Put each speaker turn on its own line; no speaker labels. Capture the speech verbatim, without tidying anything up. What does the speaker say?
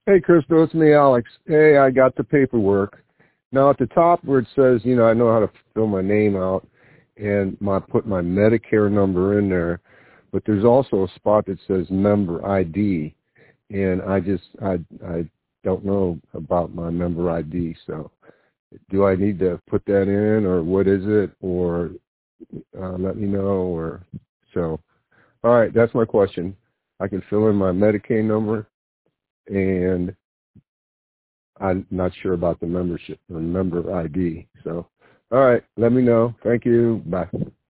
Hey, Crystal, it's me, Alex. Hey, I got the paperwork. Now, at the top where it says, you know, I know how to fill my name out and my put my Medicare number in there, but there's also a spot that says member I D, and I just, I, I don't know about my member I D, so do I need to put that in, or what is it, or uh, let me know, or so. All right, that's my question. I can fill in my Medicaid number, and I'm not sure about the membership, the member I D. So, all right, let me know. Thank you. Bye.